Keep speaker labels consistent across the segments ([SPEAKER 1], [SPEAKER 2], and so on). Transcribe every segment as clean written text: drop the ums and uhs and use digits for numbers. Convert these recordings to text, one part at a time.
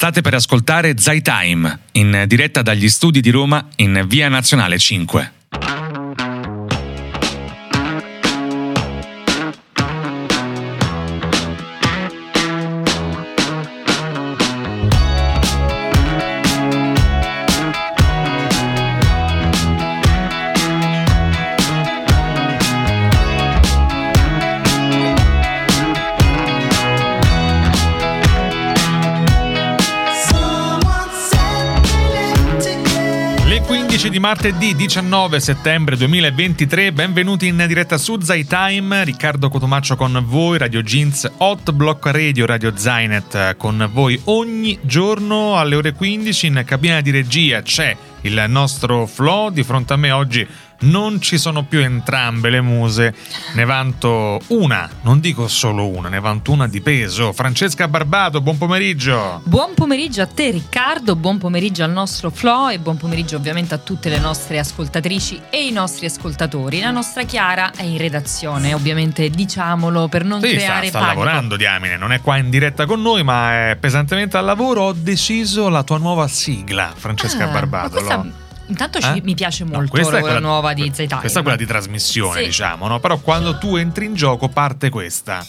[SPEAKER 1] State per ascoltare Zaytime, in diretta dagli studi di Roma in Via Nazionale 5. Di martedì 19 settembre 2023, benvenuti in diretta su Zaytime. Riccardo Cotomaccio con voi, Radio Jeans, Hot Block Radio, Radio Zainet con voi ogni giorno alle ore 15. In cabina di regia c'è il nostro Flo, di fronte a me oggi non ci sono più entrambe le muse, ne vanto una, non dico solo una, ne vanto una di peso. Francesca Barbato, buon pomeriggio.
[SPEAKER 2] Buon pomeriggio a te Riccardo, buon pomeriggio al nostro Flo e buon pomeriggio ovviamente a tutte le nostre ascoltatrici e i nostri ascoltatori. La nostra Chiara è in redazione, ovviamente diciamolo per non creare
[SPEAKER 1] sta
[SPEAKER 2] panico.
[SPEAKER 1] Lavorando, diamine, non è qua in diretta con noi ma è pesantemente al lavoro. Ho deciso la tua nuova sigla, Francesca Barbato.
[SPEAKER 2] Intanto mi piace molto
[SPEAKER 1] quella
[SPEAKER 2] nuova di Zaytime.
[SPEAKER 1] Questa è quella di trasmissione,
[SPEAKER 2] sì,
[SPEAKER 1] diciamo, no? Però quando tu entri in gioco parte questa.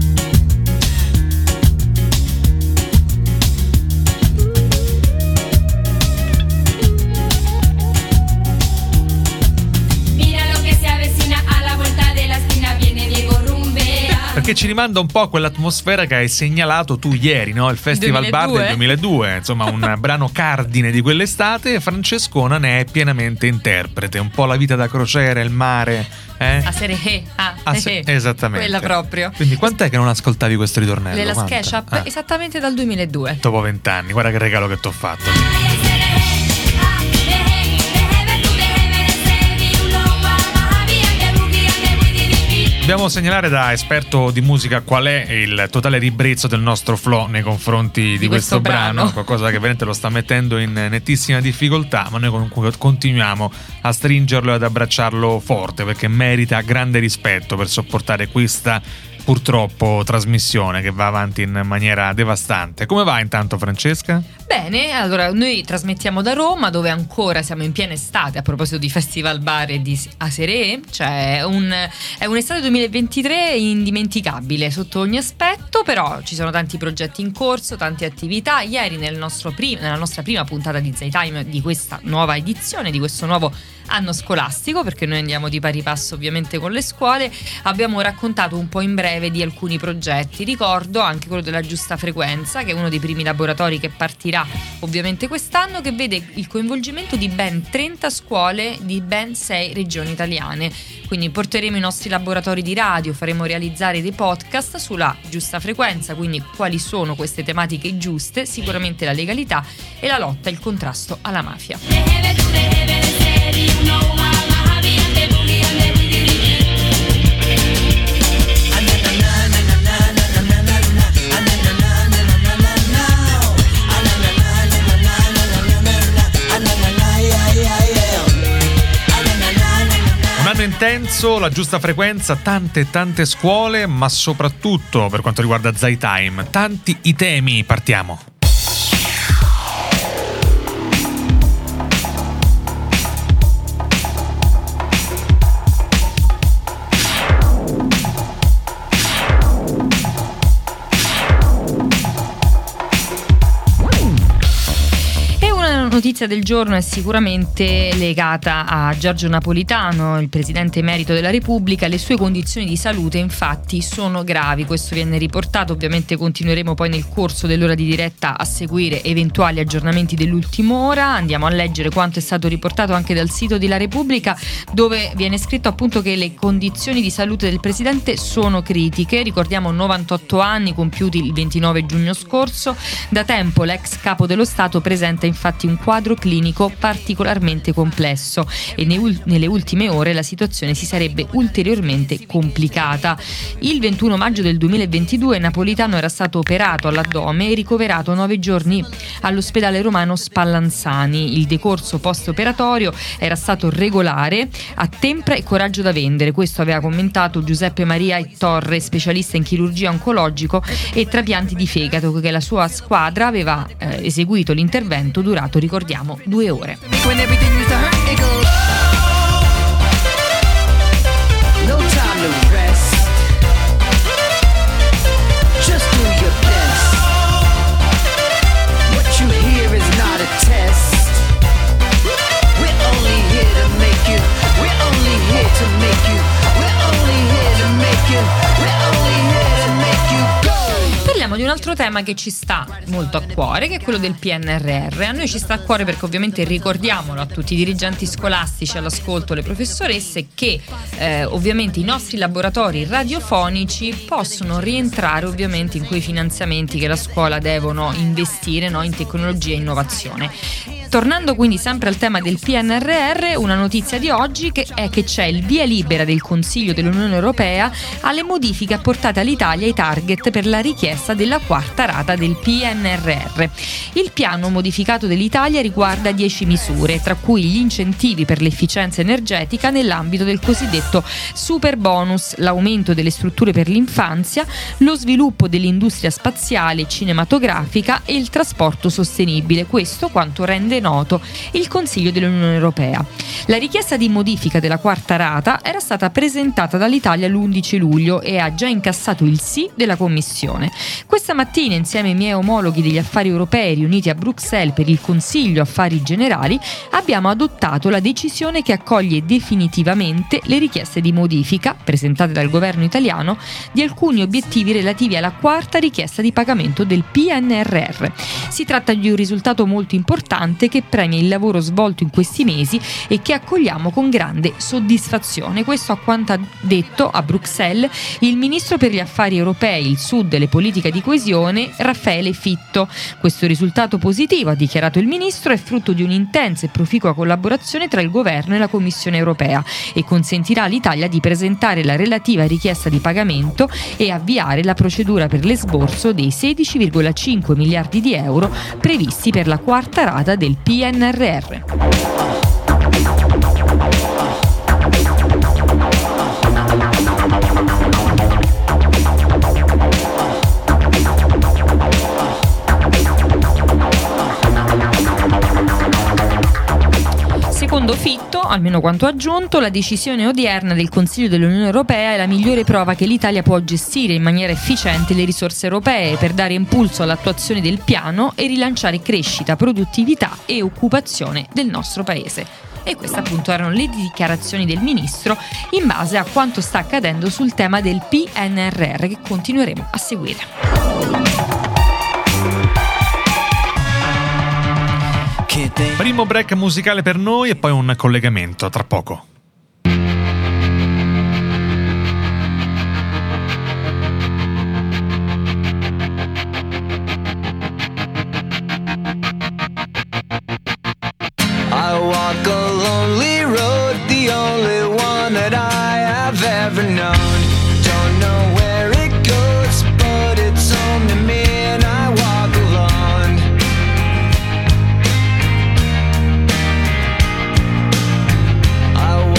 [SPEAKER 1] Perché ci rimanda un po' a quell'atmosfera che hai segnalato tu ieri, no? Il Festival
[SPEAKER 2] 2002?
[SPEAKER 1] Bar del 2002, insomma un brano cardine di quell'estate. Francescona ne è pienamente interprete, un po' la vita da crociera, il mare,
[SPEAKER 2] A Serehé,
[SPEAKER 1] esattamente.
[SPEAKER 2] Quella proprio.
[SPEAKER 1] Quindi quant'è che non ascoltavi questo ritornello?
[SPEAKER 2] Nella SketchUp, esattamente dal 2002.
[SPEAKER 1] Dopo 20 anni, guarda che regalo che t'ho fatto. Dobbiamo segnalare da esperto di musica qual è il totale ribrezzo del nostro Flo nei confronti di questo brano, qualcosa che veramente lo sta mettendo in nettissima difficoltà, ma noi comunque continuiamo a stringerlo e ad abbracciarlo forte perché merita grande rispetto per sopportare questa purtroppo trasmissione che va avanti in maniera devastante. Come va intanto Francesca?
[SPEAKER 2] Bene, allora noi trasmettiamo da Roma dove ancora siamo in piena estate a proposito di Festival Bar e di Serehé, cioè è un'estate 2023 indimenticabile sotto ogni aspetto, però ci sono tanti progetti in corso, tante attività. Ieri nella nostra prima puntata di Zaytime di questa nuova edizione, di questo nuovo anno scolastico, perché noi andiamo di pari passo ovviamente con le scuole, abbiamo raccontato un po' in breve di alcuni progetti. Ricordo anche quello della giusta frequenza, che è uno dei primi laboratori che partirà ovviamente quest'anno, che vede il coinvolgimento di ben 30 scuole di ben 6 regioni italiane. Quindi porteremo i nostri laboratori di radio, faremo realizzare dei podcast sulla giusta frequenza, quindi quali sono queste tematiche giuste, sicuramente la legalità e la lotta e il contrasto alla mafia.
[SPEAKER 1] Un anno intenso, la giusta frequenza, tante scuole, ma soprattutto per quanto riguarda Zaytime, tanti i temi. Partiamo.
[SPEAKER 2] Notizia del giorno è sicuramente legata a Giorgio Napolitano, il presidente emerito della Repubblica. Le sue condizioni di salute infatti sono gravi, questo viene riportato. Ovviamente continueremo poi nel corso dell'ora di diretta a seguire eventuali aggiornamenti dell'ultima ora. Andiamo a leggere quanto è stato riportato anche dal sito di La Repubblica, dove viene scritto appunto che le condizioni di salute del presidente sono critiche. Ricordiamo 98 anni compiuti il 29 giugno scorso. Da tempo l'ex capo dello Stato presenta infatti un quadro clinico particolarmente complesso e nelle ultime ore la situazione si sarebbe ulteriormente complicata. Il 21 maggio del 2022 Napolitano era stato operato all'addome e ricoverato 9 giorni all'ospedale romano Spallanzani. Il decorso post-operatorio era stato regolare, a tempra e coraggio da vendere. Questo aveva commentato Giuseppe Maria Torre, specialista in chirurgia oncologico e trapianti di fegato, che la sua squadra aveva eseguito l'intervento durato, ricordiamo, 2 ore.
[SPEAKER 3] No time to rest. Just do your best. What you hear is not a test. We're only here to make you. We're only here to make you. We're only here to make you. We're only here to make you go.
[SPEAKER 2] Parliamo di un altro tema che ci sta molto a cuore, che è quello del PNRR. A noi ci sta a cuore perché ovviamente ricordiamolo a tutti i dirigenti scolastici all'ascolto, le professoresse, che ovviamente i nostri laboratori radiofonici possono rientrare ovviamente in quei finanziamenti che la scuola devono investire, no, in tecnologia e innovazione. Tornando quindi sempre al tema del PNRR, una notizia di oggi è che c'è il via libera del Consiglio dell'Unione Europea alle modifiche apportate all'Italia ai target per la richiesta della quarta rata del PNRR. Il piano modificato dell'Italia riguarda 10 misure, tra cui gli incentivi per l'efficienza energetica nell'ambito del cosiddetto super bonus, l'aumento delle strutture per l'infanzia, lo sviluppo dell'industria spaziale e cinematografica e il trasporto sostenibile. Questo quanto rende noto il Consiglio dell'Unione Europea. La richiesta di modifica della quarta rata era stata presentata dall'Italia l'11 luglio e ha già incassato il sì della Commissione. Questa mattina, insieme ai miei omologhi degli affari europei riuniti a Bruxelles per il Consiglio Affari Generali, abbiamo adottato la decisione che accoglie definitivamente le richieste di modifica presentate dal governo italiano di alcuni obiettivi relativi alla quarta richiesta di pagamento del PNRR. Si tratta di un risultato molto importante che premia il lavoro svolto in questi mesi e che accogliamo con grande soddisfazione. Questo a quanto ha detto a Bruxelles il ministro per gli affari europei, il Sud e le politiche di coesione, Raffaele Fitto. Questo risultato positivo, ha dichiarato il ministro, è frutto di un'intensa e proficua collaborazione tra il governo e la Commissione europea e consentirà all'Italia di presentare la relativa richiesta di pagamento e avviare la procedura per l'esborso dei 16,5 miliardi di euro previsti per la quarta rata del PNRR. Secondo Fitto, almeno quanto aggiunto, la decisione odierna del Consiglio dell'Unione Europea è la migliore prova che l'Italia può gestire in maniera efficiente le risorse europee per dare impulso all'attuazione del piano e rilanciare crescita, produttività e occupazione del nostro Paese. E queste appunto erano le dichiarazioni del Ministro in base a quanto sta accadendo sul tema del PNRR, che continueremo a seguire.
[SPEAKER 1] Primo break musicale per noi e poi un collegamento tra poco.
[SPEAKER 3] I walk a lonely road, the only one that I have ever known. Don't know where it goes, but it's home to me and I walk alone. I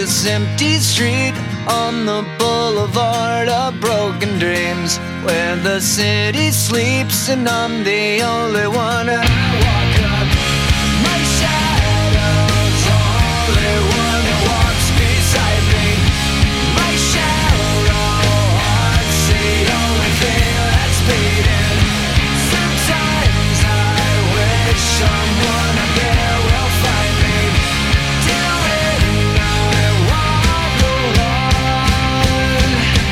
[SPEAKER 3] this empty street on the boulevard of broken dreams, where the city sleeps and I'm the only one. And I walk up, my shadow's the only one that walks beside me. My shallow heart's the only thing that's beating. Sometimes I wish someone up there will find me. Till then I walk alone.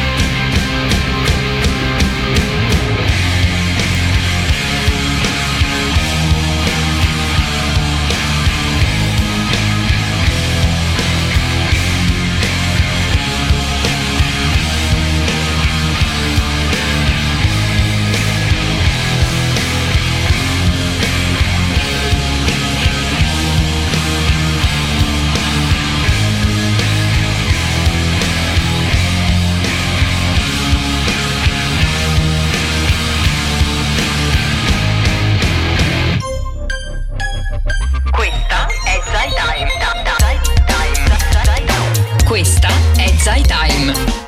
[SPEAKER 2] Questa è Zai Time.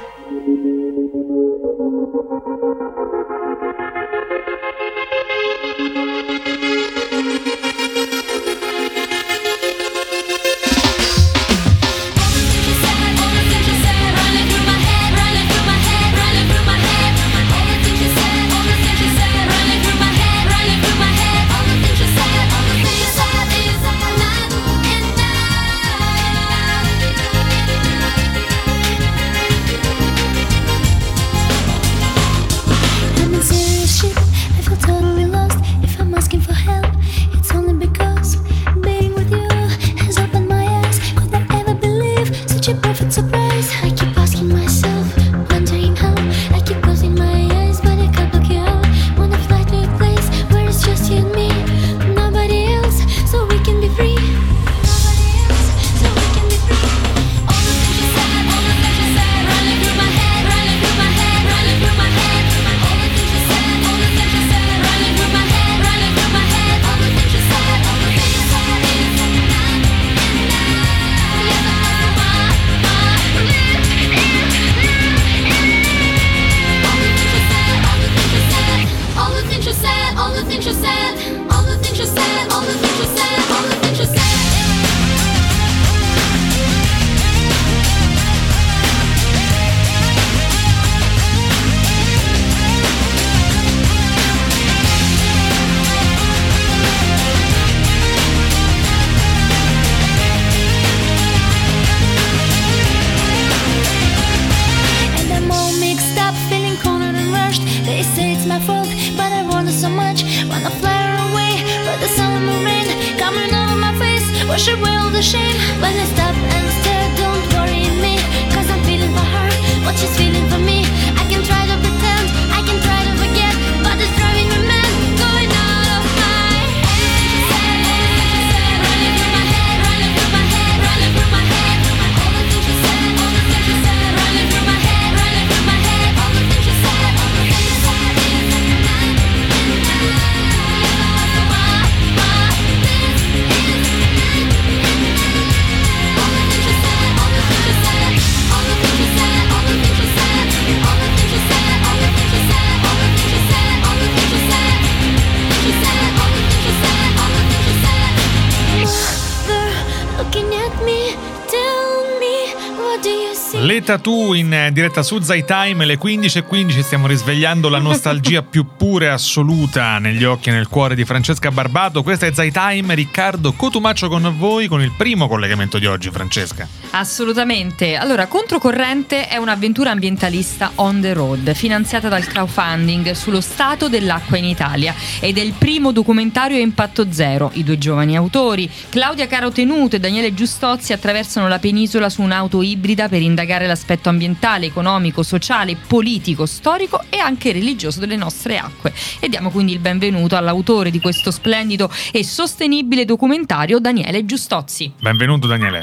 [SPEAKER 1] Le Tattoo in diretta su Zai Time, alle 15:15 stiamo risvegliando la nostalgia più pura e assoluta negli occhi e nel cuore di Francesca Barbato. Questa è Zai Time, Riccardo Cotumaccio con voi con il primo collegamento di oggi. Francesca.
[SPEAKER 2] Assolutamente. Allora, Controcorrente è un'avventura ambientalista on the road, finanziata dal crowdfunding sullo stato dell'acqua in Italia ed è il primo documentario a impatto zero. I due giovani autori, Claudia Carotenuto e Daniele Giustozzi, attraversano la penisola su un'auto ibrida per indagare l'aspetto ambientale, economico, sociale, politico, storico e anche religioso delle nostre acque. E diamo quindi il benvenuto all'autore di questo splendido e sostenibile documentario, Daniele Giustozzi.
[SPEAKER 1] Benvenuto Daniele.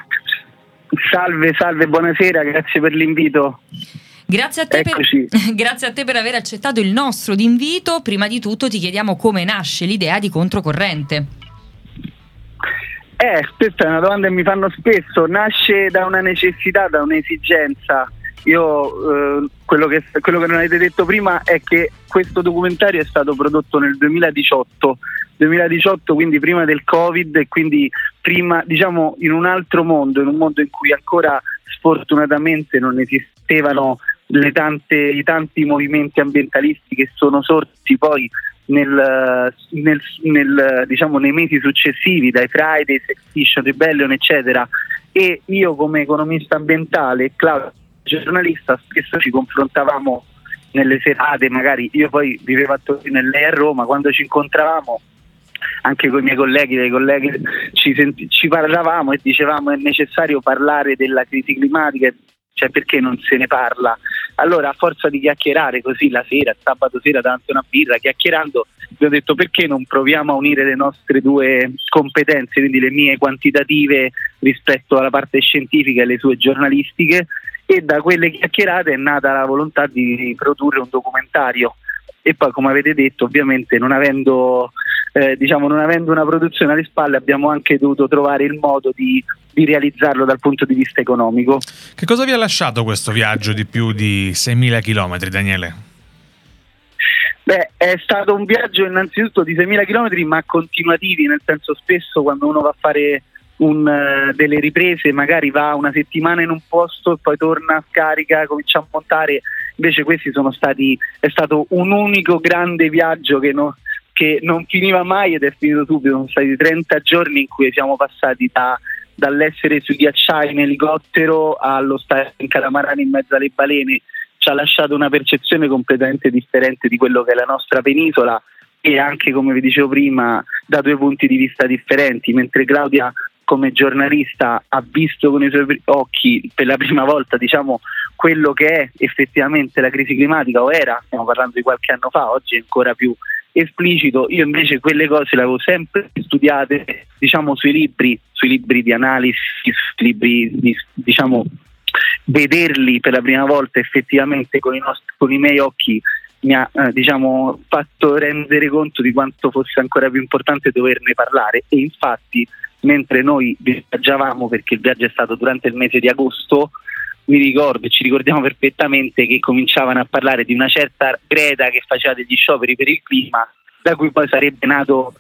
[SPEAKER 4] Salve, buonasera, grazie per l'invito.
[SPEAKER 2] Grazie a te per aver accettato il nostro invito. Prima di tutto ti chiediamo come nasce l'idea di Controcorrente.
[SPEAKER 4] Questa è una domanda che mi fanno spesso. Nasce da una necessità, da un'esigenza. Io quello che non avete detto prima è che questo documentario è stato prodotto nel 2018, quindi prima del Covid, e quindi prima, diciamo, in un altro mondo, in un mondo in cui ancora sfortunatamente non esistevano i tanti movimenti ambientalisti che sono sorti poi diciamo, nei mesi successivi, dai Fridays, Extinction Rebellion, eccetera. E io, come economista ambientale, Claudio giornalista, spesso ci confrontavamo nelle serate, magari io poi vivevo a Torino e lei a Roma, quando ci incontravamo anche con i miei colleghi, dei colleghi, ci parlavamo e dicevamo: è necessario parlare della crisi climatica, cioè perché non se ne parla? Allora, a forza di chiacchierare così la sera, sabato sera davanti a una birra, chiacchierando, vi ho detto: perché non proviamo a unire le nostre due competenze, quindi le mie quantitative rispetto alla parte scientifica e le sue giornalistiche. E da quelle chiacchierate è nata la volontà di produrre un documentario. E poi, come avete detto, ovviamente non avendo una produzione alle spalle, abbiamo anche dovuto trovare il modo di realizzarlo dal punto di vista economico.
[SPEAKER 1] Che cosa vi ha lasciato questo viaggio di più di 6.000 chilometri, Daniele?
[SPEAKER 4] È stato un viaggio innanzitutto di 6.000 chilometri, ma continuativi, nel senso, spesso quando uno va a fare delle riprese magari va una settimana in un posto e poi torna, scarica, comincia a montare. Invece questi è stato un unico grande viaggio che non finiva mai ed è finito subito. Sono stati 30 giorni in cui siamo passati dall'essere sui ghiacciai in elicottero allo stare in catamarano in mezzo alle balene. Ci ha lasciato una percezione completamente differente di quello che è la nostra penisola, e anche, come vi dicevo prima, da due punti di vista differenti. Mentre Claudia, come giornalista, ha visto con i suoi occhi per la prima volta, diciamo, quello che è effettivamente la crisi climatica, o era, stiamo parlando di qualche anno fa, oggi è ancora più esplicito. Io invece quelle cose le avevo sempre studiate, diciamo, sui libri di analisi, sui libri di, diciamo, vederli per la prima volta effettivamente con i miei occhi mi ha fatto rendere conto di quanto fosse ancora più importante doverne parlare. E infatti, mentre noi viaggiavamo, perché il viaggio è stato durante il mese di agosto, ci ricordiamo perfettamente che cominciavano a parlare di una certa Greta che faceva degli scioperi per il clima, da cui poi sarebbe nato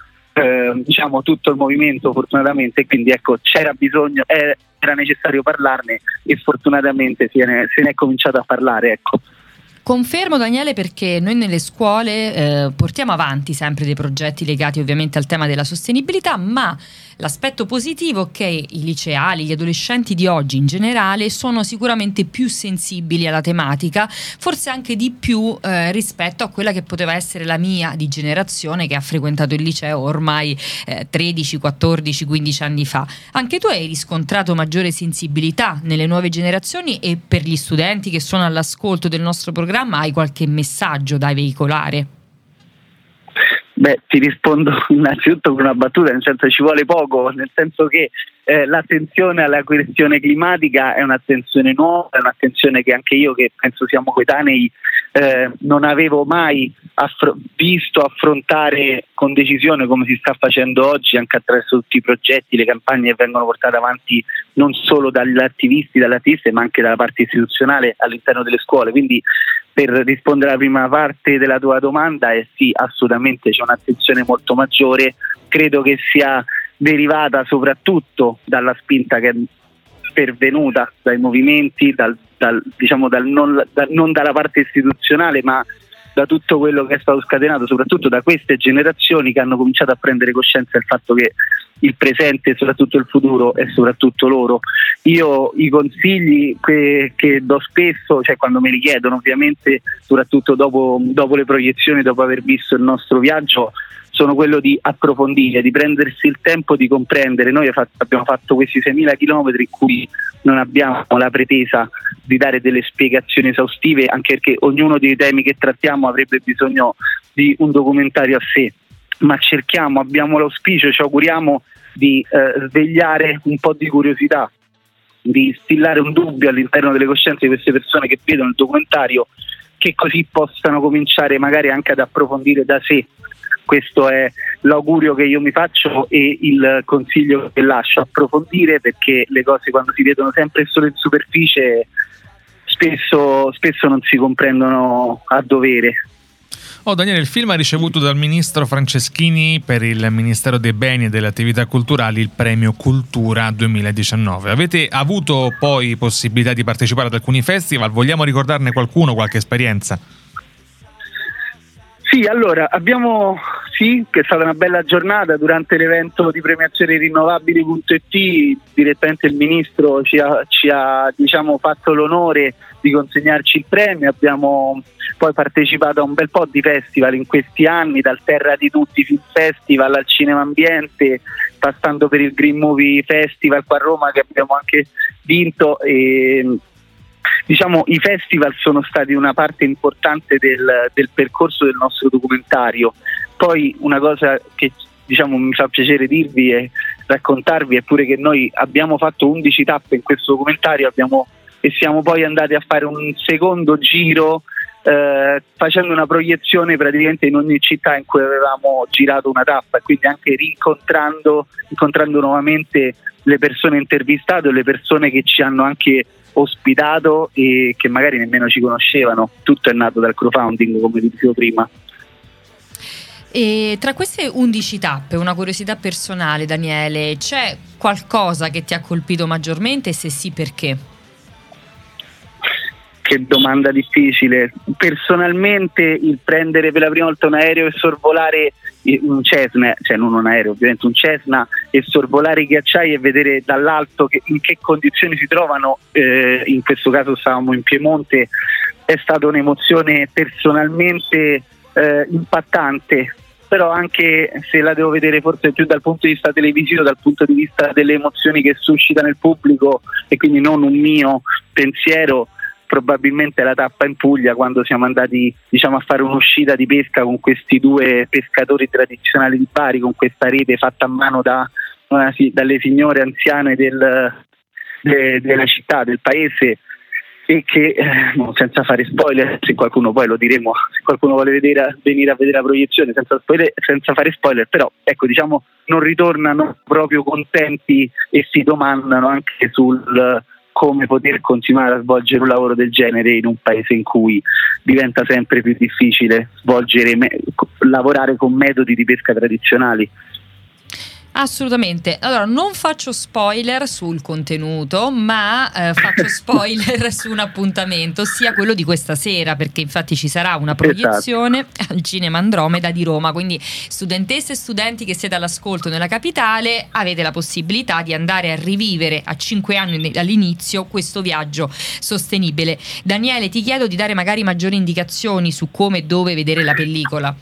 [SPEAKER 4] tutto il movimento, fortunatamente. Quindi ecco, c'era bisogno, era necessario parlarne, e fortunatamente se ne è cominciato a parlare, ecco.
[SPEAKER 2] Confermo, Daniele, perché noi nelle scuole portiamo avanti sempre dei progetti legati ovviamente al tema della sostenibilità, ma l'aspetto positivo è che i liceali, gli adolescenti di oggi in generale sono sicuramente più sensibili alla tematica, forse anche di più rispetto a quella che poteva essere la mia di generazione, che ha frequentato il liceo ormai 13, 14, 15 anni fa. Anche tu hai riscontrato maggiore sensibilità nelle nuove generazioni, e per gli studenti che sono all'ascolto del nostro programma hai qualche messaggio da veicolare?
[SPEAKER 4] Ti rispondo innanzitutto con una battuta, nel senso, ci vuole poco, nel senso che l'attenzione alla questione climatica è un'attenzione nuova, è un'attenzione che anche io, che penso siamo coetanei, non avevo mai visto affrontare con decisione come si sta facendo oggi, anche attraverso tutti i progetti, le campagne che vengono portate avanti non solo dagli attivisti, dalle attiviste, ma anche dalla parte istituzionale all'interno delle scuole. Quindi, per rispondere alla prima parte della tua domanda, sì, assolutamente c'è un'attenzione molto maggiore. Credo che sia derivata soprattutto dalla spinta che è pervenuta dai movimenti, non dalla parte istituzionale, ma da tutto quello che è stato scatenato soprattutto da queste generazioni che hanno cominciato a prendere coscienza del fatto che il presente e soprattutto il futuro è soprattutto loro. Io i consigli che do spesso, cioè quando me li chiedono, ovviamente, soprattutto dopo le proiezioni, dopo aver visto il nostro viaggio, sono quello di approfondire, di prendersi il tempo di comprendere. Noi abbiamo fatto questi 6.000 chilometri in cui non abbiamo la pretesa di dare delle spiegazioni esaustive, anche perché ognuno dei temi che trattiamo avrebbe bisogno di un documentario a sé, ma abbiamo l'auspicio, ci auguriamo di svegliare un po' di curiosità, di instillare un dubbio all'interno delle coscienze di queste persone che vedono il documentario, che così possano cominciare magari anche ad approfondire da sé questo è l'augurio che io mi faccio e il consiglio che lascio: approfondire, perché le cose quando si vedono sempre solo in superficie spesso non si comprendono a dovere.
[SPEAKER 1] Daniele, il film ha ricevuto dal ministro Franceschini per il Ministero dei Beni e delle Attività Culturali il premio Cultura 2019. Avete avuto poi possibilità di partecipare ad alcuni festival? Vogliamo ricordarne qualcuno, qualche esperienza?
[SPEAKER 4] Sì, allora che è stata una bella giornata. Durante l'evento di premiazione rinnovabili.it direttamente il ministro ci ha fatto l'onore di consegnarci il premio. Abbiamo poi partecipato a un bel po' di festival in questi anni, dal Terra di Tutti Film Festival al Cinema Ambiente, passando per il Green Movie Festival qua a Roma, che abbiamo anche vinto. E i festival sono stati una parte importante del percorso del nostro documentario. Poi una cosa che mi fa piacere dirvi e raccontarvi è pure che noi abbiamo fatto 11 tappe in questo documentario e siamo poi andati a fare un secondo giro facendo una proiezione praticamente in ogni città in cui avevamo girato una tappa, e quindi anche incontrando nuovamente le persone intervistate o le persone che ci hanno anche ospitato e che magari nemmeno ci conoscevano. Tutto è nato dal crowdfunding, come vi dicevo prima.
[SPEAKER 2] E tra queste 11 tappe, una curiosità personale, Daniele, c'è qualcosa che ti ha colpito maggiormente, e se sì, perché?
[SPEAKER 4] Che domanda difficile. Personalmente il prendere per la prima volta un aereo e sorvolare un Cessna, non un aereo, ovviamente un Cessna, e sorvolare i ghiacciai e vedere dall'alto in che condizioni si trovano, in questo caso stavamo in Piemonte, è stata un'emozione personalmente impattante. Però anche se la devo vedere forse più dal punto di vista televisivo, dal punto di vista delle emozioni che suscita nel pubblico, e quindi non un mio pensiero, probabilmente la tappa in Puglia, quando siamo andati a fare un'uscita di pesca con questi 2 pescatori tradizionali di Bari, con questa rete fatta a mano dalle signore anziane della città, del paese, e che senza fare spoiler, se qualcuno poi lo diremo, se qualcuno vuole venire a vedere la proiezione, senza fare spoiler, però ecco, non ritornano proprio contenti e si domandano anche sul come poter continuare a svolgere un lavoro del genere in un paese in cui diventa sempre più difficile lavorare con metodi di pesca tradizionali.
[SPEAKER 2] Assolutamente. Allora, non faccio spoiler sul contenuto, ma faccio spoiler su un appuntamento, ossia quello di questa sera, perché infatti ci sarà una proiezione al Cinema Andromeda di Roma. Quindi studentesse e studenti che siete all'ascolto nella capitale, avete la possibilità di andare a rivivere a 5 anni dall'inizio questo viaggio sostenibile. Daniele, ti chiedo di dare magari maggiori indicazioni su come e dove vedere la pellicola.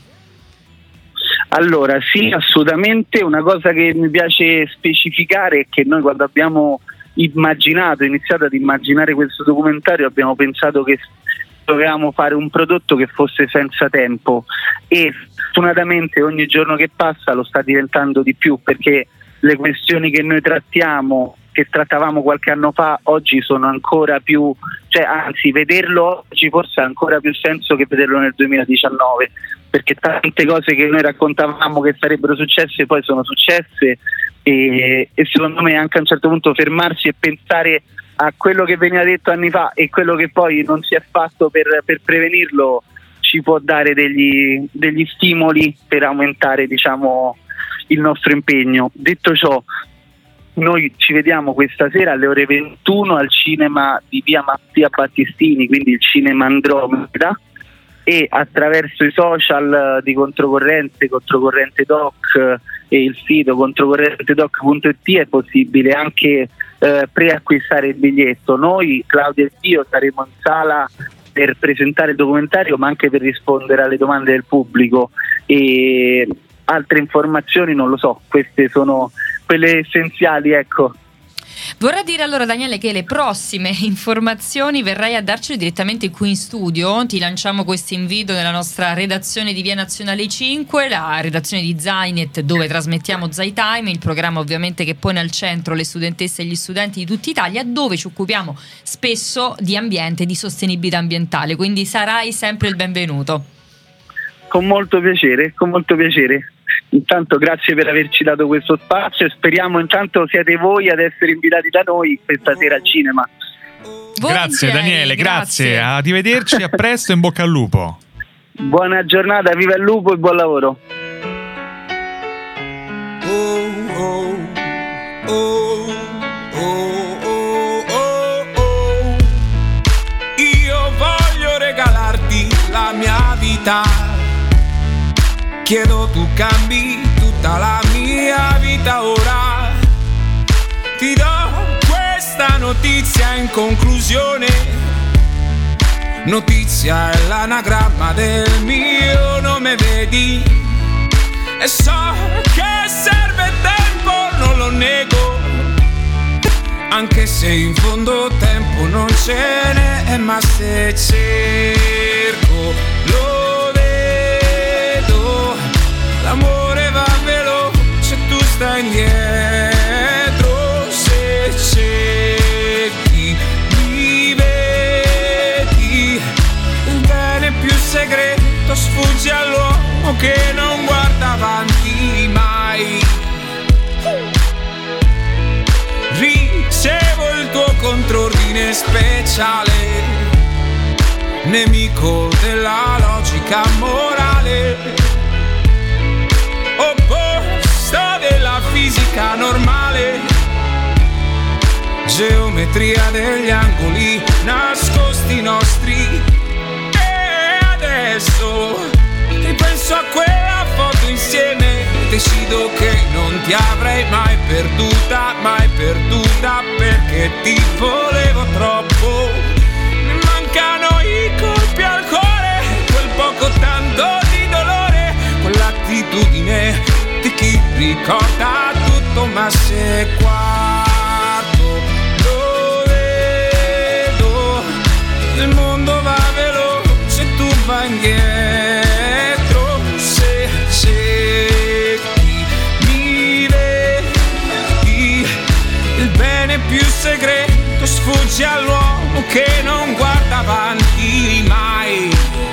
[SPEAKER 4] Allora, sì, assolutamente. Una cosa che mi piace specificare è che noi, quando abbiamo iniziato ad immaginare questo documentario, abbiamo pensato che dovevamo fare un prodotto che fosse senza tempo, e fortunatamente ogni giorno che passa lo sta diventando di più, perché le questioni che noi che trattavamo qualche anno fa, oggi sono ancora più, anzi, vederlo oggi forse ha ancora più senso che vederlo nel 2019, perché tante cose che noi raccontavamo che sarebbero successe poi sono successe, e secondo me anche a un certo punto fermarsi e pensare a quello che veniva detto anni fa e quello che poi non si è fatto per prevenirlo ci può dare degli stimoli per aumentare il nostro impegno. Detto ciò, noi ci vediamo questa sera alle ore 21 al cinema di via Mattia Battistini, quindi il Cinema Andromeda, e attraverso i social di Controcorrente Doc e il sito controcorrentedoc.it è possibile anche preacquistare il biglietto. Noi, Claudia e io, saremo in sala per presentare il documentario, ma anche per rispondere alle domande del pubblico, e altre informazioni non lo so, queste sono quelle essenziali, ecco.
[SPEAKER 2] Vorrà dire allora, Daniele, che le prossime informazioni verrai a darcele direttamente qui in studio. Ti lanciamo questo invito nella nostra redazione di Via Nazionale 5, la redazione di Zainet, dove trasmettiamo ZaiTime, il programma ovviamente che pone al centro le studentesse e gli studenti di tutta Italia, dove ci occupiamo spesso di ambiente, di sostenibilità ambientale, quindi sarai sempre il benvenuto.
[SPEAKER 4] Con molto piacere, con molto piacere. Intanto grazie per averci dato questo spazio e speriamo intanto siate voi ad essere invitati da noi questa sera al cinema.
[SPEAKER 1] Grazie Daniele, grazie. A rivederci, a presto, in bocca al lupo.
[SPEAKER 4] Buona giornata, viva il lupo e buon lavoro.
[SPEAKER 5] Io voglio regalarti la mia vita. Chiedo tu cambi tutta la mia vita ora. Ti do questa notizia in conclusione. Notizia è l'anagramma del mio nome, vedi? E so che serve tempo, non lo nego. Anche se in fondo tempo non ce n'è, ma se cerco lo vedo. L'amore va veloce, tu stai indietro. Se cerchi mi vedi. Il bene più segreto sfugge all'uomo che non guarda avanti mai. Ricevo il tuo contrordine speciale, nemico della logica morale, opposto della fisica normale, geometria degli angoli nascosti nostri. E adesso ripenso a quella foto insieme, decido che non ti avrei mai perduta, perché ti volevo troppo. Mi mancano i colpi al cuore, quel poco tanto di dolore, quell'attitudine di chi ricorda tutto ma se guardo lo vedo. Il mondo va veloce, tu vai indietro. Se cerchi mi vedi. Il bene più segreto sfugge all'uomo che non guarda avanti mai.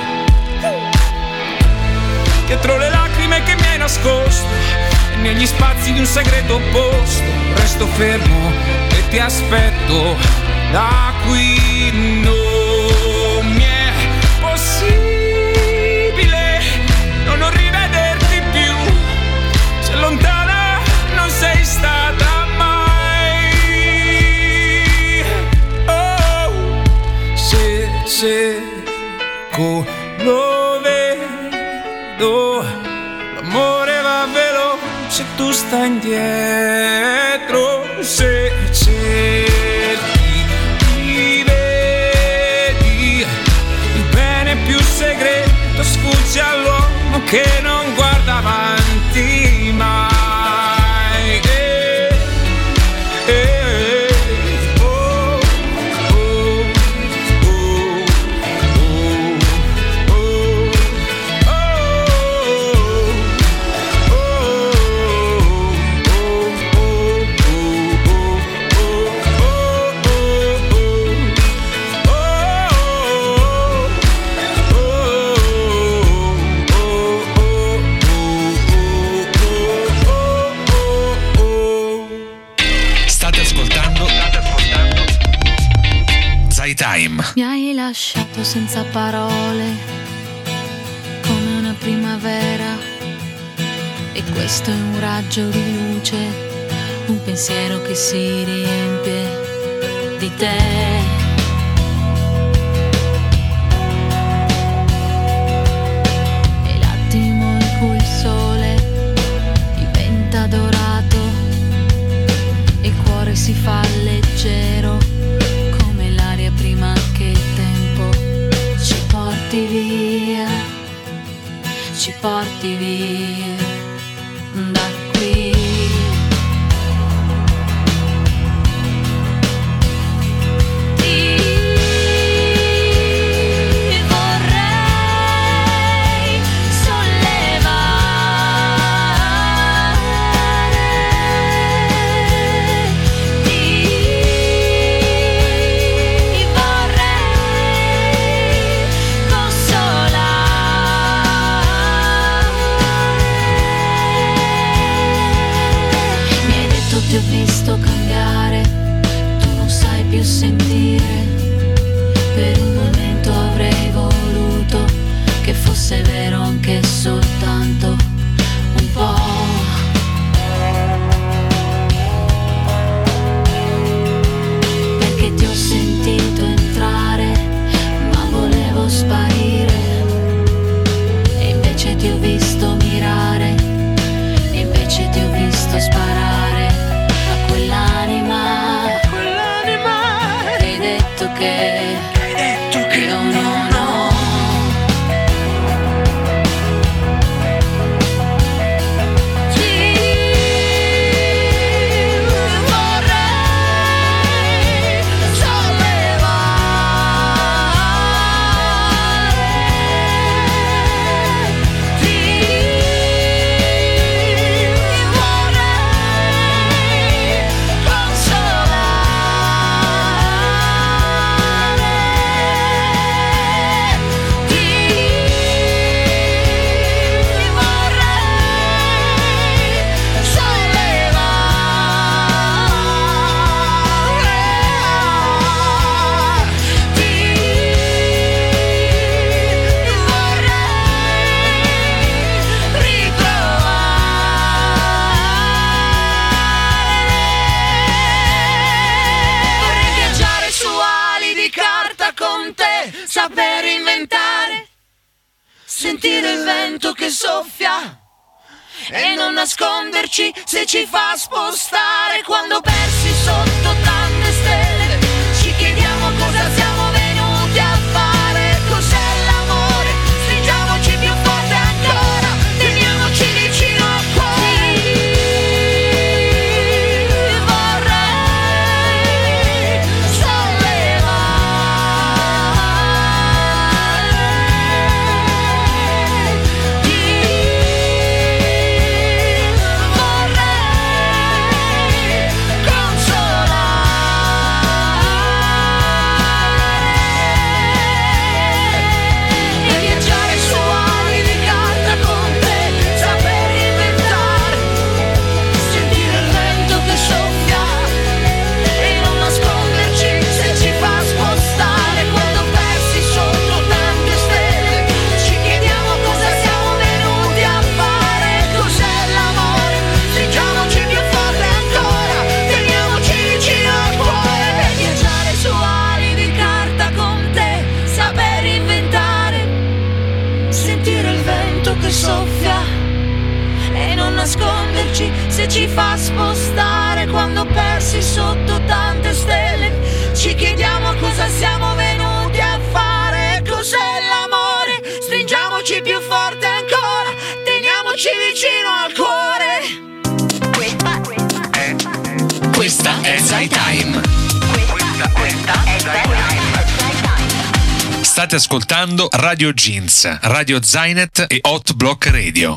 [SPEAKER 5] Dietro le lacrime che mi hai nascosto e negli spazi di un segreto posto, resto fermo e ti aspetto. Da qui non mi è possibile non rivederti più. Se lontana non sei stata mai. Oh, se cerco lo vedo. L'amore va veloce, tu stai indietro. Se cerchi mi vedi. Il bene più segreto sfugge all'uomo che non guarda avanti mai.
[SPEAKER 1] Time.
[SPEAKER 6] Mi hai lasciato senza parole, come una primavera, e questo è un raggio di luce, un pensiero che si riempie di te. E l'attimo in cui il sole diventa dorato e il cuore si fa leggero, prima che il tempo ci porti via da qui. che io non ho.
[SPEAKER 3] Saper inventare, sentire il vento che soffia e non nasconderci se ci fa spostare. Quando persi sotto tante stelle ci chiediamo cosa siamo venuti a fare. Cos'è l'amore? Stringiamoci più forte ancora, teniamoci vicino al cuore. Se ci fa spostare, quando persi sotto tante stelle ci chiediamo cosa siamo venuti a fare. Cos'è l'amore? Stringiamoci più forte ancora, teniamoci vicino al cuore.
[SPEAKER 7] Questa è Zaytime. Questa è Zaytime. State ascoltando Radio Jeans, Radio Zainet e Hot Block Radio.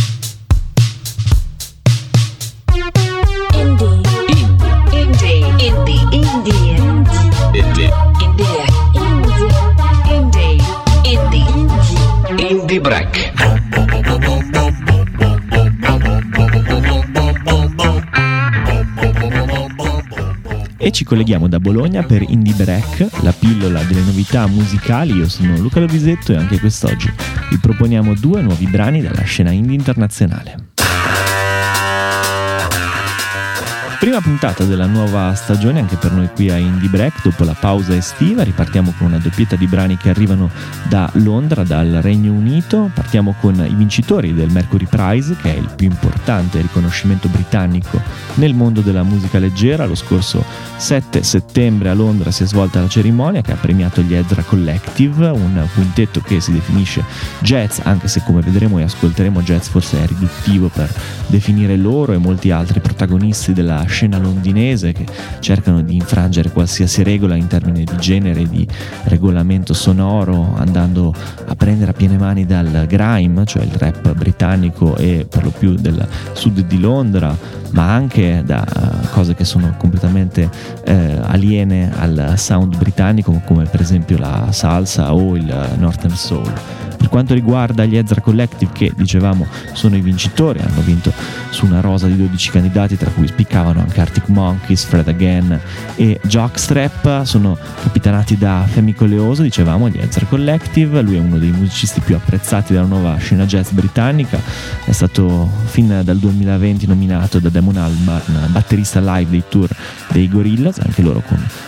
[SPEAKER 7] Indie Break.
[SPEAKER 8] E ci colleghiamo da Bologna per Indie Break, la pillola delle novità musicali. Io sono Luca Lovisetto e anche quest'oggi vi proponiamo 2 nuovi brani dalla scena indie internazionale. Prima puntata della nuova stagione anche per noi qui a Indie Break. Dopo la pausa estiva ripartiamo con una doppietta di brani che arrivano da Londra, dal Regno Unito. Partiamo con i vincitori del Mercury Prize, che è il più importante riconoscimento britannico nel mondo della musica leggera. Lo scorso 7 settembre a Londra si è svolta la cerimonia che ha premiato gli Ezra Collective, un quintetto che si definisce jazz, anche se come vedremo e ascolteremo jazz forse è riduttivo per definire loro e molti altri protagonisti della scena londinese che cercano di infrangere qualsiasi regola in termini di genere e di regolamento sonoro, andando a prendere a piene mani dal grime, cioè il rap britannico e per lo più del sud di Londra, ma anche da cose che sono completamente aliene al sound britannico, come per esempio la salsa o il Northern Soul. Per quanto riguarda gli Ezra Collective, che dicevamo sono i vincitori, hanno vinto su una rosa di 12 candidati, tra cui spiccavano anche Arctic Monkeys, Fred Again e Jockstrap. Sono capitanati da Femi Coleoso, dicevamo, gli Ezra Collective. Lui è uno dei musicisti più apprezzati della nuova scena jazz britannica, è stato fin dal 2020 nominato da Damon Albarn batterista live dei tour dei Gorillaz, anche loro con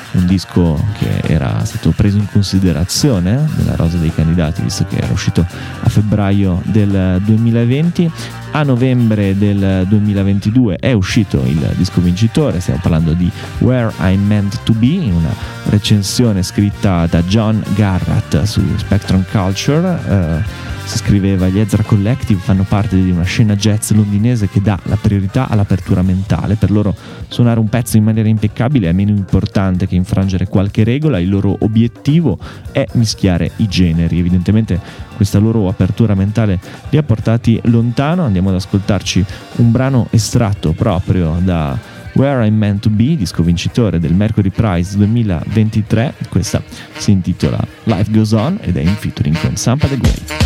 [SPEAKER 8] un disco che era stato preso in considerazione nella rosa dei candidati, visto che era uscito a febbraio del 2020. A novembre del 2022 è uscito il disco vincitore, stiamo parlando di Where I'm Meant to Be, in una recensione scritta da John Garratt su Spectrum Culture. Si scriveva: gli Ezra Collective fanno parte di una scena jazz londinese che dà la priorità all'apertura mentale. Per loro suonare un pezzo in maniera impeccabile è meno importante che infrangere qualche regola. Il loro obiettivo è mischiare i generi. Evidentemente questa loro apertura mentale li ha portati lontano. Andiamo ad ascoltarci un brano estratto proprio da Where I'm Meant to Be, disco vincitore del Mercury Prize 2023. Questa si intitola Life Goes On ed è in featuring con Sampa the Great.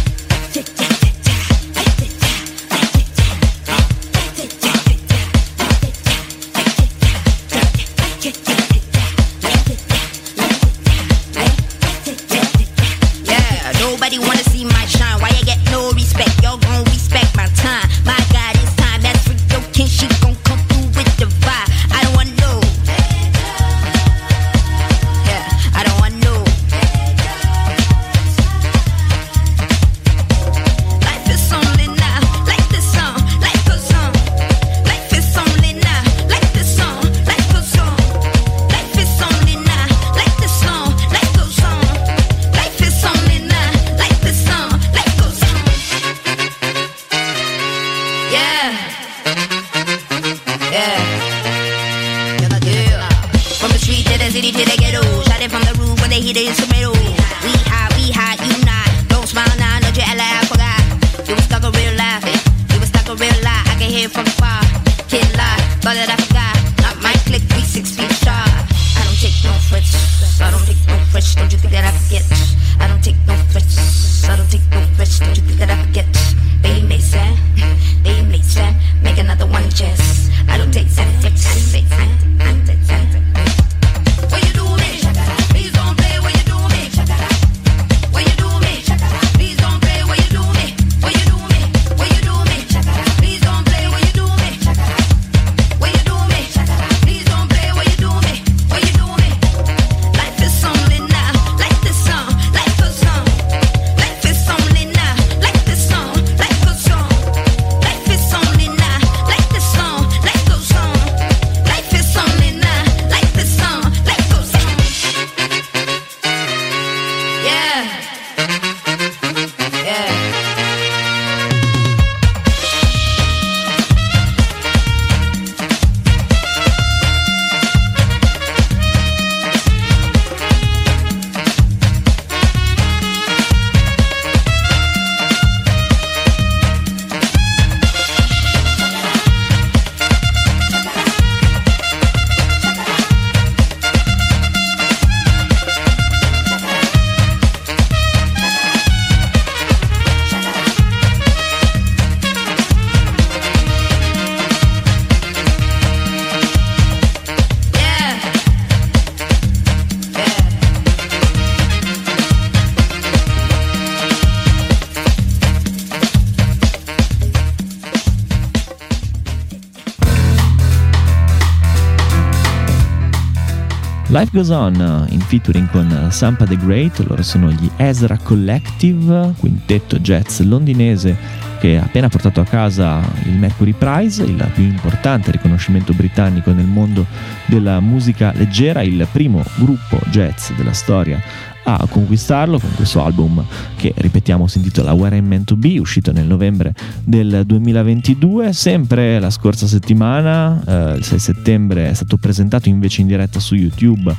[SPEAKER 8] Life Goes On in featuring con Sampa the Great. Loro sono gli Ezra Collective, quintetto jazz londinese che ha appena portato a casa il Mercury Prize, il più importante riconoscimento britannico nel mondo della musica leggera, il primo gruppo jazz della storia a conquistarlo con questo album che, ripetiamo, si intitola Where I'm Meant to Be, uscito nel novembre del 2022. Sempre la scorsa settimana, il 6 settembre, è stato presentato invece in diretta su YouTube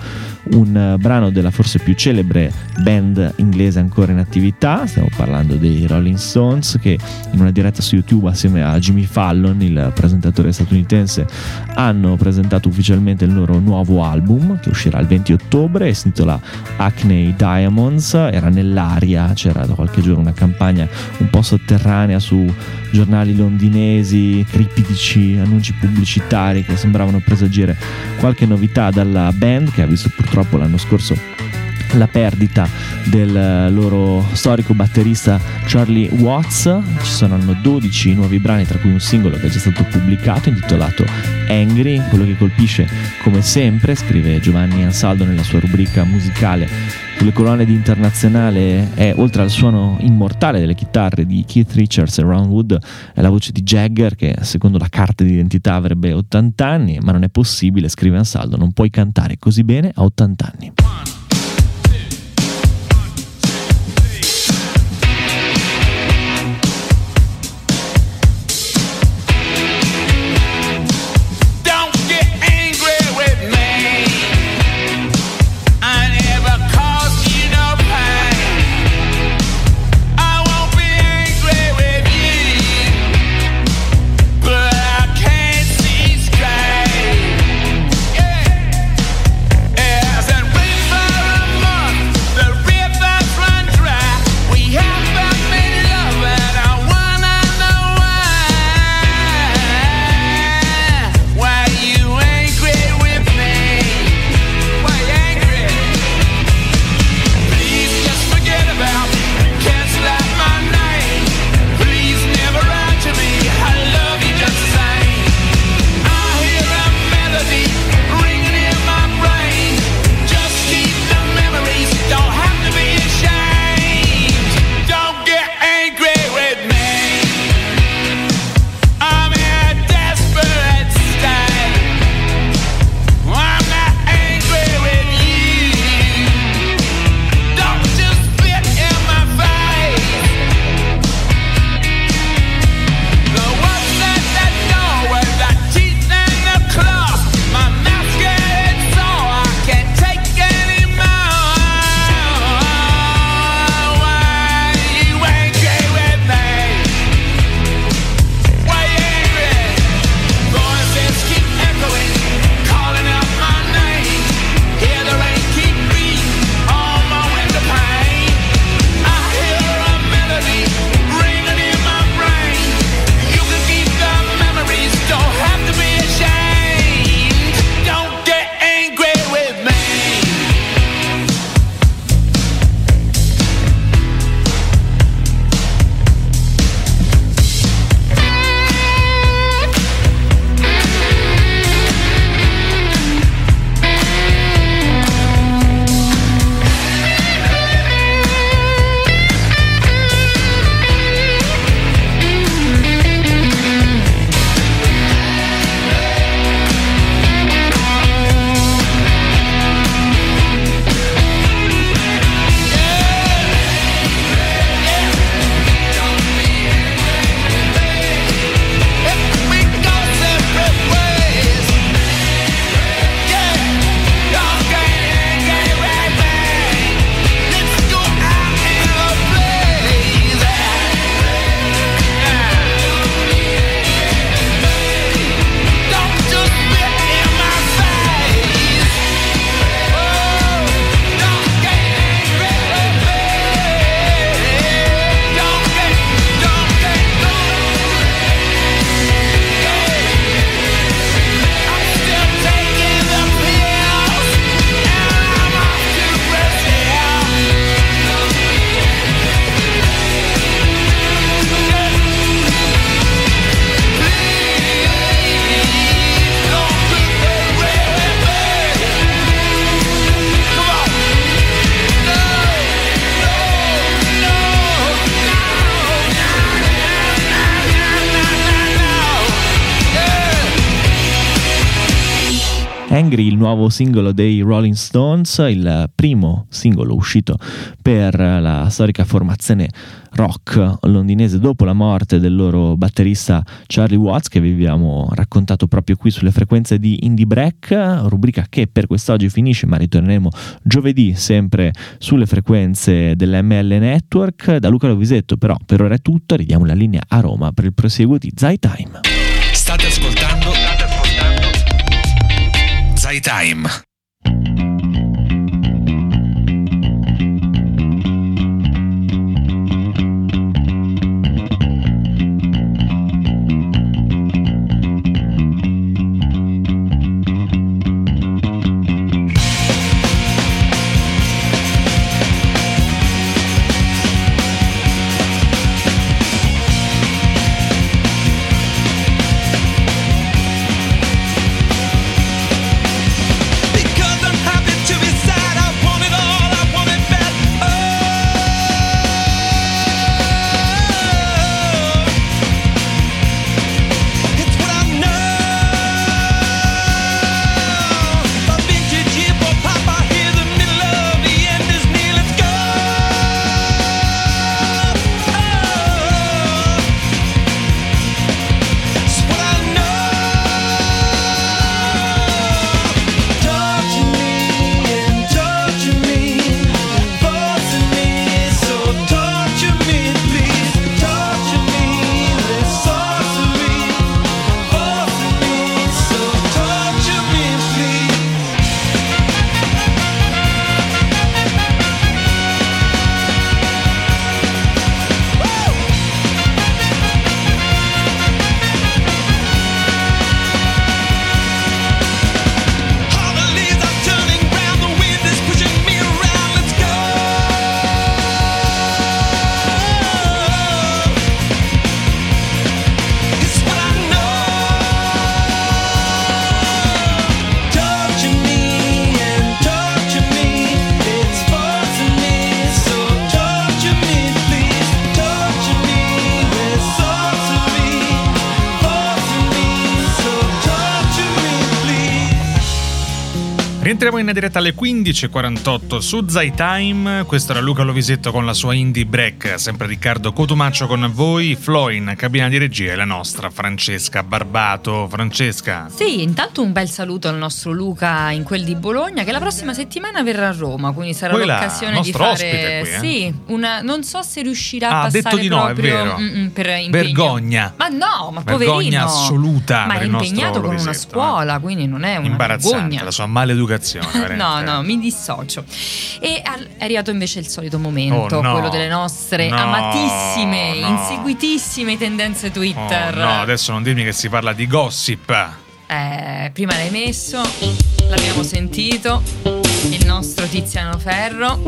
[SPEAKER 8] un brano della forse più celebre band inglese ancora in attività. Stiamo parlando dei Rolling Stones, che in una diretta su YouTube assieme a Jimmy Fallon, il presentatore statunitense, hanno presentato ufficialmente il loro nuovo album che uscirà il 20 ottobre e si intitola Acne Diamonds. Era nell'aria, c'era da qualche giorno una campagna un po' sotterranea su giornali londinesi, criptici annunci pubblicitari che sembravano presagire qualche novità dalla band, che ha visto purtroppo l'anno scorso la perdita del loro storico batterista Charlie Watts. Ci saranno 12 nuovi brani, tra cui un singolo che è già stato pubblicato intitolato Angry. Quello che colpisce, come sempre, scrive Giovanni Ansaldo nella sua rubrica musicale sulle colonne di Internazionale, è, oltre al suono immortale delle chitarre di Keith Richards e Ron Wood, è la voce di Jagger, che secondo la carta d'identità avrebbe 80 anni, ma non è possibile, scrive Ansaldo, non puoi cantare così bene a 80 anni. Angry, il nuovo singolo dei Rolling Stones, il primo singolo uscito per la storica formazione rock londinese dopo la morte del loro batterista Charlie Watts, che vi abbiamo raccontato proprio qui sulle frequenze di Indie Break, rubrica che per quest'oggi finisce, ma ritorneremo giovedì sempre sulle frequenze dell'ML Network. Da Luca Lovisetto però per ora è tutto, ridiamo la linea a Roma per il proseguo di Zai Time.
[SPEAKER 7] State ascoltando Zai Time.
[SPEAKER 1] Rientriamo in diretta alle 15.48 su Zai Time. Questo era Luca Lovisetto con la sua Indie Break. Sempre Riccardo Cotumaccio con voi. Flo in cabina di regia e la nostra Francesca Barbato. Francesca.
[SPEAKER 2] Sì, intanto un bel saluto al nostro Luca in quel di Bologna, che la prossima settimana verrà a Roma, quindi sarà
[SPEAKER 1] Poi
[SPEAKER 2] l'occasione di fare
[SPEAKER 1] ospite qui,
[SPEAKER 2] sì, non so se riuscirà a
[SPEAKER 1] ha
[SPEAKER 2] passare
[SPEAKER 1] detto di no,
[SPEAKER 2] proprio
[SPEAKER 1] è vero.
[SPEAKER 2] Per impegno.
[SPEAKER 1] Vergogna.
[SPEAKER 2] Ma no, ma
[SPEAKER 1] vergogna
[SPEAKER 2] poverino.
[SPEAKER 1] assoluta.
[SPEAKER 2] Ma
[SPEAKER 1] per
[SPEAKER 2] è
[SPEAKER 1] il nostro
[SPEAKER 2] impegnato con una
[SPEAKER 1] Lovisetto,
[SPEAKER 2] scuola, quindi non è una
[SPEAKER 1] imbarazzante,
[SPEAKER 2] vergogna.
[SPEAKER 1] la sua maleducazione.
[SPEAKER 2] No, mi dissocio. E è arrivato invece il solito momento,
[SPEAKER 1] Oh, no.
[SPEAKER 2] quello delle nostre
[SPEAKER 1] No,
[SPEAKER 2] amatissime,
[SPEAKER 1] no.
[SPEAKER 2] inseguitissime tendenze Twitter.
[SPEAKER 1] Oh, no, adesso non dirmi che si parla di gossip.
[SPEAKER 2] Prima l'hai messo, l'abbiamo sentito, il nostro Tiziano Ferro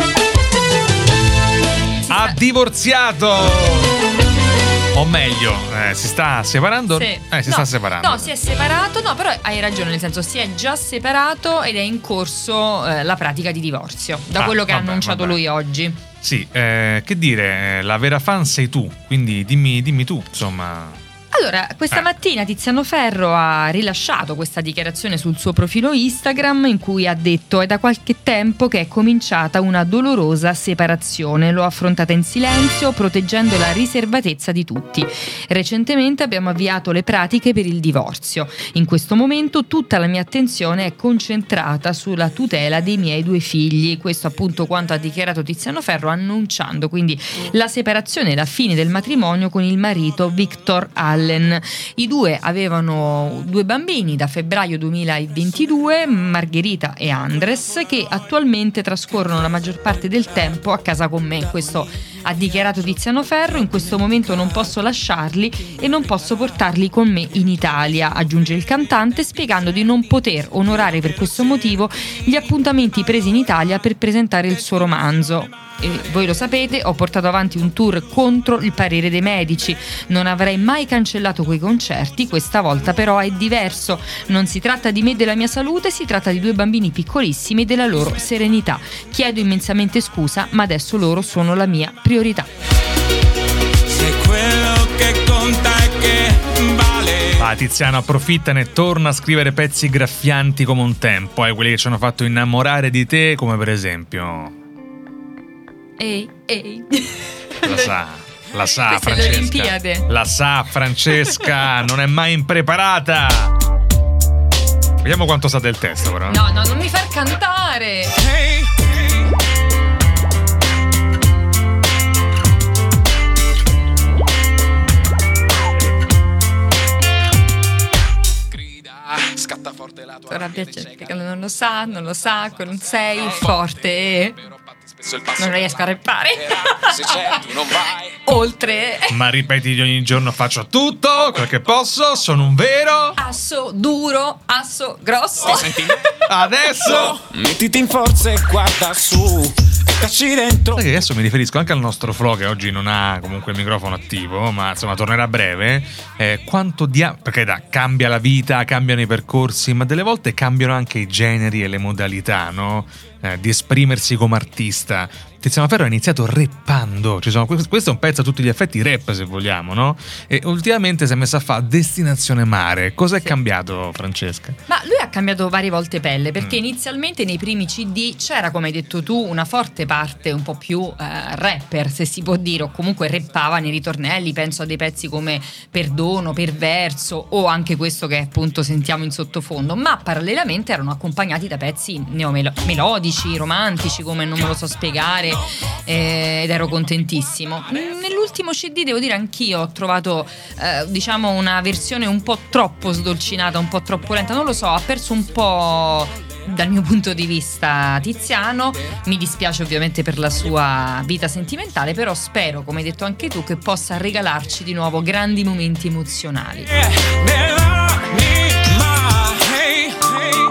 [SPEAKER 1] Ha divorziato! O meglio, si sta separando?
[SPEAKER 2] Sì.
[SPEAKER 1] Si sta separando.
[SPEAKER 2] No, si è separato, no, però hai ragione, nel senso si è già separato ed è in corso la pratica di divorzio, da quello che ha annunciato lui oggi.
[SPEAKER 1] Sì, che dire, la vera fan sei tu, quindi dimmi tu, insomma.
[SPEAKER 2] Allora, questa mattina Tiziano Ferro ha rilasciato questa dichiarazione sul suo profilo Instagram in cui ha detto: è da qualche tempo che è cominciata una dolorosa separazione, l'ho affrontata in silenzio, proteggendo la riservatezza di tutti. Recentemente abbiamo avviato le pratiche per il divorzio. In questo momento tutta la mia attenzione è concentrata sulla tutela dei miei 2 figli. Questo appunto quanto ha dichiarato Tiziano Ferro, annunciando quindi la separazione e la fine del matrimonio con il marito Victor Allen. I due avevano 2 bambini da febbraio 2022, Margherita e Andres, che attualmente trascorrono la maggior parte del tempo a casa con me. Questo ha dichiarato Tiziano Ferro: in questo momento non posso lasciarli e non posso portarli con me in Italia, aggiunge il cantante, spiegando di non poter onorare per questo motivo gli appuntamenti presi in Italia per presentare il suo romanzo. E voi lo sapete, ho portato avanti un tour contro il parere dei medici, non avrei mai cancellato quei concerti, questa volta però è diverso, non si tratta di me e della mia salute, si tratta di 2 bambini piccolissimi e della loro serenità. Chiedo immensamente scusa, ma adesso loro sono la mia priorità.
[SPEAKER 5] Se quello che conta è che vale.
[SPEAKER 1] Tiziano approfittane e torna a scrivere pezzi graffianti come un tempo, quelli che ci hanno fatto innamorare di te, come per esempio
[SPEAKER 2] Ehi.
[SPEAKER 1] La sa
[SPEAKER 2] Queste
[SPEAKER 1] Francesca.
[SPEAKER 2] le Olimpiadi.
[SPEAKER 1] La sa Francesca, non è mai impreparata. Vediamo quanto sa del testo però.
[SPEAKER 2] No, non mi far cantare.
[SPEAKER 5] Hey, scatta forte la tua
[SPEAKER 2] rabbia, perché non lo sa, non sei forte. Non riesco a rappare.
[SPEAKER 5] Se c'è, tu non vai.
[SPEAKER 2] Oltre.
[SPEAKER 1] Ma ripeti di ogni giorno: faccio tutto quel che posso, sono un vero
[SPEAKER 2] asso duro, asso grosso.
[SPEAKER 5] Senti?
[SPEAKER 1] Adesso
[SPEAKER 5] Mettiti in forza e guarda su e cacci dentro.
[SPEAKER 1] sai che adesso mi riferisco anche al nostro Flo, che oggi non ha comunque il microfono attivo, ma insomma tornerà a breve. Quanto perché cambia la vita, cambiano i percorsi, ma delle volte cambiano anche i generi e le modalità, no? Di esprimersi come artista. Tiziano Ferro ha iniziato rappando, questo è un pezzo a tutti gli effetti rap, se vogliamo, no? E ultimamente si è messa a fare Destinazione Mare. Cosa è cambiato, Francesca?
[SPEAKER 2] Ma lui ha cambiato varie volte pelle, perché inizialmente nei primi CD c'era, come hai detto tu, una forte parte un po' più rapper, se si può dire, o comunque rappava nei ritornelli. Penso a dei pezzi come Perdono, Perverso o anche questo che appunto sentiamo in sottofondo, ma parallelamente erano accompagnati da pezzi neomelodici, romantici, come Non me lo so spiegare, ed ero contentissimo. Nell'ultimo CD devo dire anch'io ho trovato diciamo una versione un po' troppo sdolcinata, un po' troppo lenta, non lo so, ha perso un po' dal mio punto di vista Tiziano. Mi dispiace ovviamente per la sua vita sentimentale, però spero, come hai detto anche tu, che possa regalarci di nuovo grandi momenti emozionali.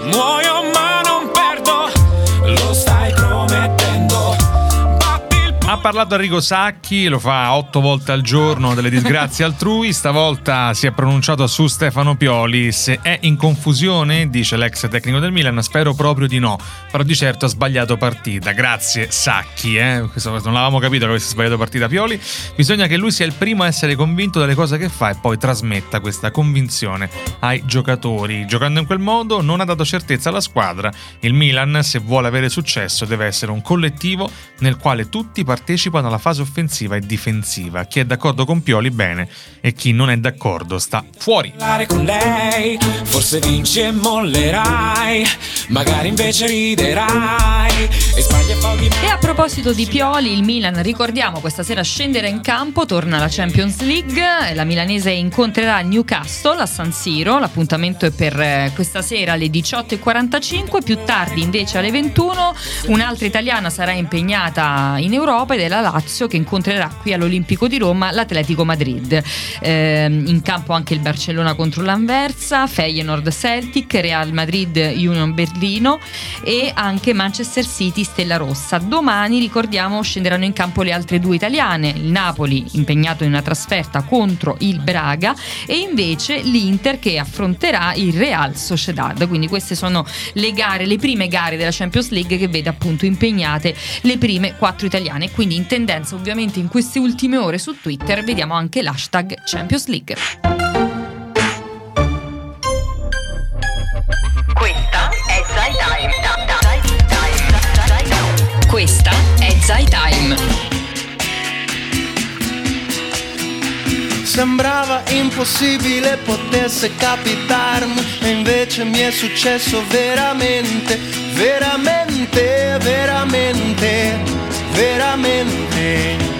[SPEAKER 5] Muoio ma non perdo, lo stai promettendo.
[SPEAKER 1] Ha parlato Arrigo Sacchi, lo fa 8 volte al giorno delle disgrazie altrui, stavolta si è pronunciato su Stefano Pioli. Se è in confusione, dice l'ex tecnico del Milan, spero proprio di no, però di certo ha sbagliato partita. Grazie Sacchi, questo non l'avevamo capito che avesse sbagliato partita Pioli. Bisogna che lui sia il primo a essere convinto delle cose che fa e poi trasmetta questa convinzione ai giocatori. Giocando in quel modo non ha dato certezza alla squadra. Il Milan, se vuole avere successo, deve essere un collettivo nel quale tutti partecipano alla fase offensiva e difensiva. Chi è d'accordo con Pioli bene e chi non è d'accordo sta fuori.
[SPEAKER 5] Con lei, forse vinci e mollerai, magari invece riderai e sbagli pochi.
[SPEAKER 2] E a proposito di Pioli, il Milan, ricordiamo, questa sera scenderà in campo, torna la Champions League, la milanese incontrerà il Newcastle a San Siro. L'appuntamento è per questa sera alle 18:45, più tardi invece alle 21 un'altra italiana sarà impegnata in Europa ed è la Lazio, che incontrerà qui all'Olimpico di Roma l'Atletico Madrid. In campo anche il Barcellona contro l'Anversa, Feyenoord Celtic, Real Madrid Union Berlino e anche Manchester City Stella Rossa. Domani, ricordiamo, scenderanno in campo le altre due italiane, il Napoli impegnato in una trasferta contro il Braga e invece l'Inter che affronterà il Real Sociedad. Quindi queste sono le gare, le prime gare della Champions League che vede appunto impegnate le prime 4 italiane. Quindi in tendenza ovviamente in queste ultime ore su Twitter vediamo anche l'hashtag Champions League.
[SPEAKER 9] Questa è Zai Time.
[SPEAKER 2] Questa è Zai Time.
[SPEAKER 10] Sembrava impossibile potesse capitarmi e invece mi è successo veramente, veramente, veramente, veramente.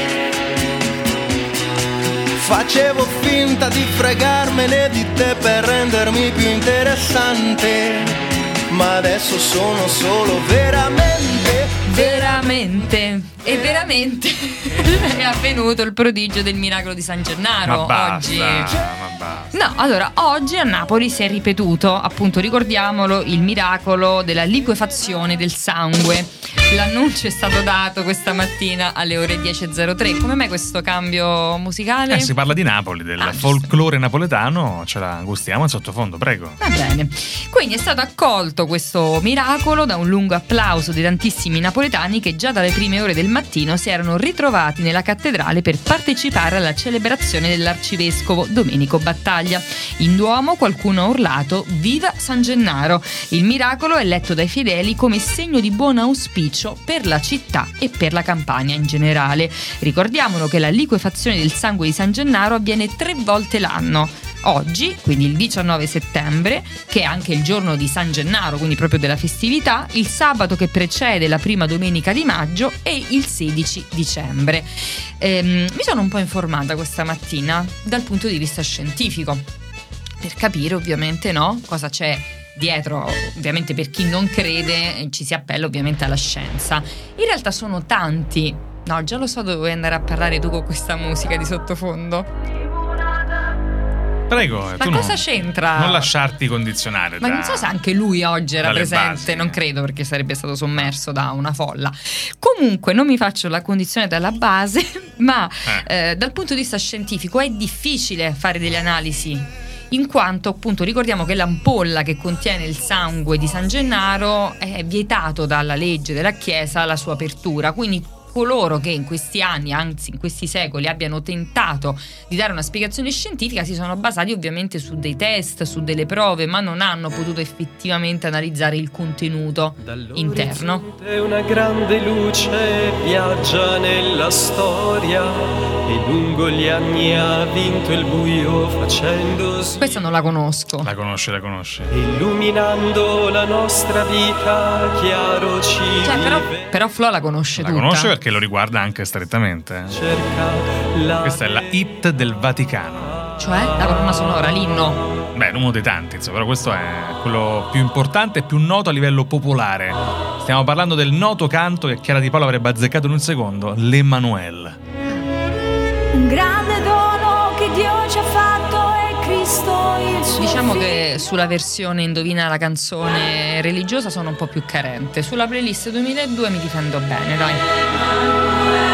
[SPEAKER 10] Facevo finta di fregarmene di te per rendermi più interessante, ma adesso sono solo veramente,
[SPEAKER 2] veramente e veramente è avvenuto il prodigio del miracolo di San Gennaro.
[SPEAKER 1] Ma basta,
[SPEAKER 2] oggi.
[SPEAKER 1] ma basta.
[SPEAKER 2] No, allora, oggi a Napoli si è ripetuto, appunto, ricordiamolo, il miracolo della liquefazione del sangue. L'annuncio è stato dato questa mattina alle ore 10:03. Come mai questo cambio musicale?
[SPEAKER 1] Si parla di Napoli, del folklore napoletano, ce la gustiamo in sottofondo, prego.
[SPEAKER 2] Va bene. Quindi è stato accolto questo miracolo da un lungo applauso di tantissimi napoletani che già dalle prime ore del mattino si erano ritrovati nella cattedrale per partecipare alla celebrazione dell'arcivescovo Domenico Battaglia. In Duomo qualcuno ha urlato "Viva San Gennaro!". Il miracolo è letto dai fedeli come segno di buon auspicio per la città e per la Campania in generale. Ricordiamolo che la liquefazione del sangue di San Gennaro avviene 3 volte l'anno. Oggi, quindi il 19 settembre, che è anche il giorno di San Gennaro, quindi proprio della festività, il sabato che precede la prima domenica di maggio e il 16 dicembre. Mi sono un po' informata questa mattina dal punto di vista scientifico, per capire ovviamente, no, cosa c'è dietro. Ovviamente per chi non crede ci si appella ovviamente alla scienza. In realtà sono tanti. No, già lo so dove vuoi andare a parlare tu con questa musica di sottofondo.
[SPEAKER 1] Prego,
[SPEAKER 2] ma
[SPEAKER 1] tu
[SPEAKER 2] cosa c'entra?
[SPEAKER 1] Non lasciarti condizionare.
[SPEAKER 2] Ma non so se anche lui oggi era presente,
[SPEAKER 1] basi.
[SPEAKER 2] Non credo, perché sarebbe stato sommerso da una folla. Comunque non mi faccio la condizione dalla base, ma dal punto di vista scientifico è difficile fare delle analisi, in quanto appunto ricordiamo che l'ampolla che contiene il sangue di San Gennaro è vietato dalla legge della Chiesa la sua apertura, quindi coloro che in questi anni, anzi in questi secoli, abbiano tentato di dare una spiegazione scientifica si sono basati ovviamente su dei test, su delle prove, ma non hanno potuto effettivamente analizzare il contenuto interno.
[SPEAKER 11] Una grande luce viaggia nella storia e lungo gli anni ha vinto il buio facendosi.
[SPEAKER 2] Questa non la conosco.
[SPEAKER 1] La conosce.
[SPEAKER 11] Illuminando la nostra vita, chiaro ci
[SPEAKER 2] però Flo la conosce tutta.
[SPEAKER 1] La conosce perché lo riguarda anche strettamente. Questa è la hit del Vaticano.
[SPEAKER 2] Cioè la colonna sonora, l'inno.
[SPEAKER 1] Beh, uno dei tanti, insomma, però questo è quello più importante e più noto a livello popolare. Stiamo parlando del noto canto che Chiara Di Paolo avrebbe azzeccato in un secondo, l'Emanuel.
[SPEAKER 6] Un grande dono che Dio ci ha fatto è Cristo il suo
[SPEAKER 2] Diciamo
[SPEAKER 6] figlio.
[SPEAKER 2] che sulla versione Indovina la canzone religiosa sono un po' più carente. Sulla playlist 2002 mi difendo bene, dai.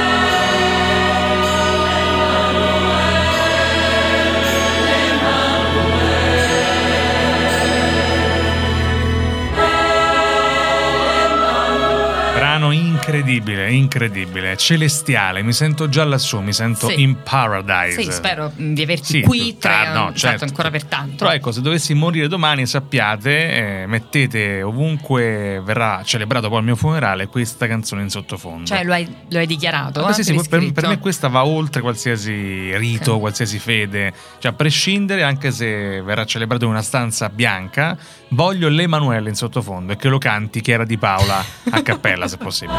[SPEAKER 1] incredibile, celestiale, mi sento già lassù, mi sento in paradise.
[SPEAKER 2] Sì, spero di averti qui certo, ancora per tanto.
[SPEAKER 1] Però ecco, se dovessi morire domani, sappiate, mettete ovunque verrà celebrato poi il mio funerale questa canzone in sottofondo.
[SPEAKER 2] Cioè lo hai dichiarato?
[SPEAKER 1] Sì, per me questa va oltre qualsiasi rito, qualsiasi fede, cioè a prescindere, anche se verrà celebrato in una stanza bianca, voglio l'Emanuele in sottofondo e che lo canti Chiara Di Paola a cappella se possibile.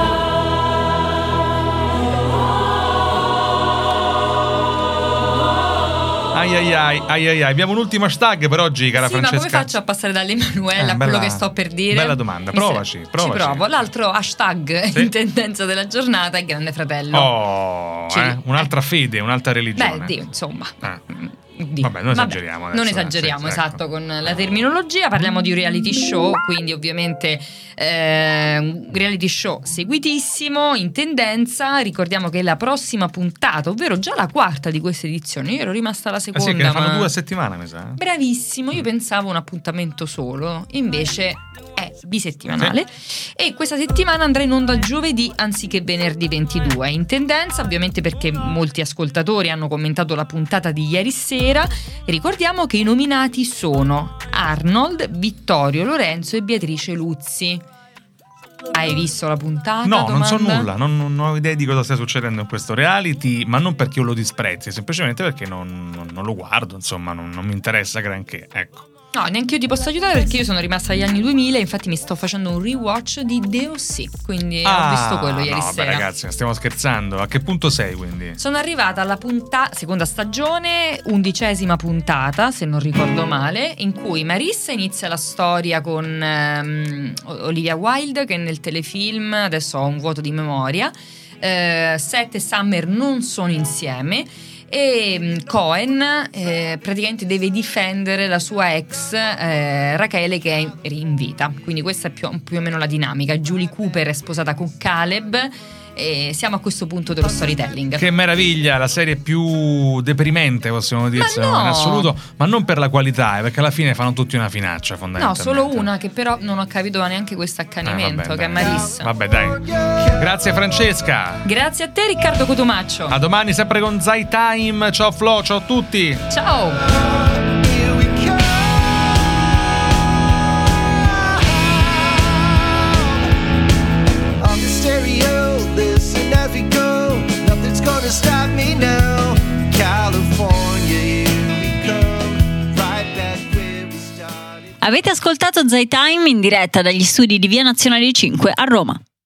[SPEAKER 1] Ai, abbiamo un ultimo hashtag per oggi, cara Francesca.
[SPEAKER 2] Ma come faccio a passare dall'Emanuele a quello che sto per dire?
[SPEAKER 1] Bella domanda, provaci.
[SPEAKER 2] Ci provo. L'altro hashtag in tendenza della giornata è Grande Fratello.
[SPEAKER 1] Un'altra fede, un'altra religione.
[SPEAKER 2] Beh, insomma.
[SPEAKER 1] Vabbè, non esageriamo adesso.
[SPEAKER 2] Non esageriamo, esatto, con la terminologia. Parliamo di un reality show, quindi ovviamente un reality show seguitissimo, in tendenza. Ricordiamo che la prossima puntata, ovvero già la quarta di questa edizione, io ero rimasta alla seconda.
[SPEAKER 1] Sì, che ne fanno 2 a settimana, mi sa.
[SPEAKER 2] Bravissimo, io pensavo un appuntamento solo, invece è bisettimanale. E questa settimana andrà in onda giovedì anziché venerdì 22. In tendenza, ovviamente, perché molti ascoltatori hanno commentato la puntata di ieri sera. Ricordiamo che i nominati sono Arnold, Vittorio Lorenzo e Beatrice Luzzi. Hai visto la puntata?
[SPEAKER 1] No, non so nulla, non ho idea di cosa stia succedendo in questo reality, ma non perché io lo disprezzi, semplicemente perché non lo guardo, insomma, non mi interessa granché, ecco.
[SPEAKER 2] No, neanche io ti posso aiutare perché io sono rimasta agli anni 2000, infatti mi sto facendo un rewatch di DOC, quindi ho visto quello ieri sera.
[SPEAKER 1] Beh, ragazzi, stiamo scherzando. A che punto sei, quindi?
[SPEAKER 2] Sono arrivata alla seconda stagione, 11ª puntata, se non ricordo male, in cui Marissa inizia la storia con Olivia Wilde, che nel telefilm, adesso ho un vuoto di memoria, Seth e Summer non sono insieme, e Cohen praticamente deve difendere la sua ex Rachele, che è in vita. Quindi questa è più o meno la dinamica. Julie Cooper è sposata con Caleb e siamo a questo punto dello storytelling.
[SPEAKER 1] Che meraviglia, la serie più deprimente, possiamo dire, in assoluto, ma non per la qualità, perché alla fine fanno tutti una finaccia, fondamentalmente.
[SPEAKER 2] No, solo una che però non ho capito neanche questo accanimento, che è Marissa.
[SPEAKER 1] Vabbè, dai. Grazie Francesca.
[SPEAKER 2] Grazie a te, Riccardo Cotomaccio.
[SPEAKER 1] A domani sempre con Zai Time. Ciao Flo, ciao a tutti.
[SPEAKER 2] Ciao.
[SPEAKER 3] Stop me now, California, here we come, right back where we started.
[SPEAKER 12] Avete ascoltato Zai Time in diretta dagli studi di Via Nazionale 5 a Roma.